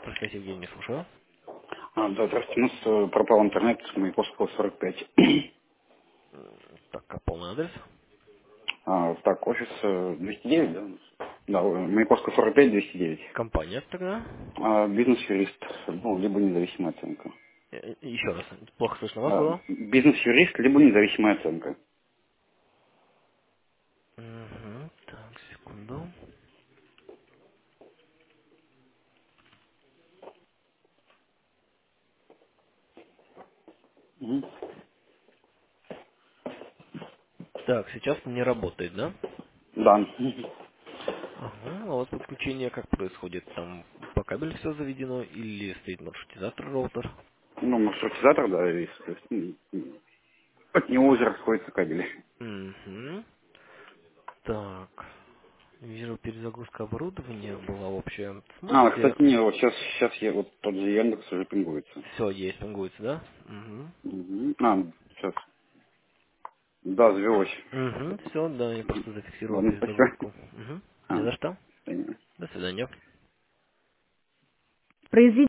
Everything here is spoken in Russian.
Простите, Евгений, не слушаю. Да, здравствуйте. У нас пропал интернет с Маяковского 45. Так, а полный адрес? Так, офис 209, да? Да, Маяковского 45, 209. Компания тогда? Бизнес-юрист, ну, либо независимая оценка. Еще раз, плохо слышно вас было? Бизнес-юрист, либо независимая оценка. Угу, так, секунду. Мгм. Так, сейчас не работает, да? Да. Ага, а вот подключение как происходит? Там по кабелю все заведено или стоит маршрутизатор роутер? Ну, маршрутизатор, да, и, соответственно, от него уже расходятся кабели. Угу. Так, вижу, перезагрузка оборудования была общая. Сможете... Кстати, не, вот сейчас я, вот тот же Яндекс уже пингуется. Все, есть, пингуется, да? Угу. Мгм. Сейчас. Да, завелось. Угу, все, да, я просто зафиксировал Ладно, спасибо. перезагрузку. Угу. Не А, за что. понятно. До свидания.